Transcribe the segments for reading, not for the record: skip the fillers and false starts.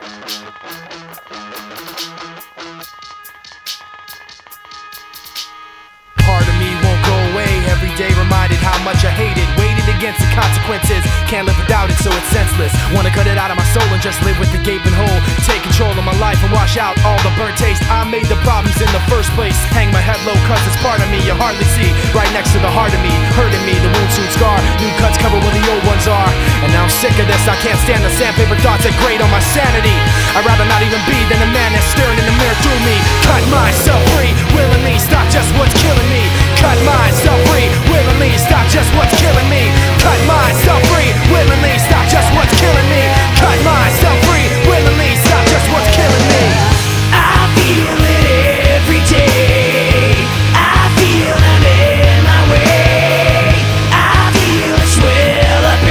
Part of me won't go away, every day reminded how much I hate it. Waited against the consequences, can't live without it, so it's senseless. Wanna cut it out of my soul and just live with the gaping hole. Take control of my life and wash out all the burnt taste. I made the problems in the first place. Hang my head low cause it's part of me you hardly see. Right next to the heart of me, hurting me, the wound soon scar. New cuts cover where the old ones are. And now I'm sick of this, I can't stand the sandpaper thoughts that grate on my sanity. I'd rather not even be than a man that's staring in the mirror through me. Cut myself free, willingly, stop just what's killing me. Cut myself free, willingly, stop just what's killing me. Cut myself free, willingly, stop just what's killing me. Cut myself free, willingly, stop just what's killing me. I feel it every day. I feel I'm in my way. I feel it swell up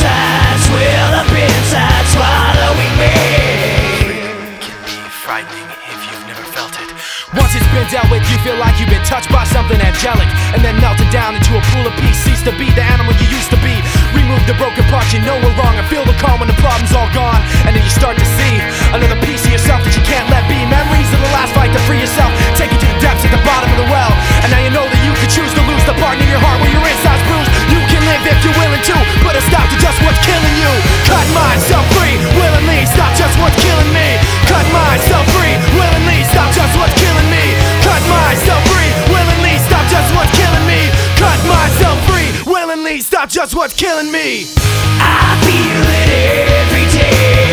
inside, swallowing me. Can be frightening if you've never felt it. Once it's been dealt with, you feel like you've been touched by something angelic, and then melted down into a pool of peace. Cease to be the animal you used to be. Remove the broken parts you know were wrong, and feel the calm when the problem's all gone. And then you start to see another piece of yourself that you can't let be. Memories of the last fight to free yourself, take you to the depths at the bottom of the well. And now you know that you can choose to lose the part in your heart where your inside's bruised. You can live if you're willing to, put a stop to just what's killing you. Cut myself free, willingly, stop just what's killing me. Cut myself free, willingly, stop just what's killing me. Cut myself free, willingly, stop just what's killing me. Cut myself free, willingly, stop just what's killing me. I feel it every day.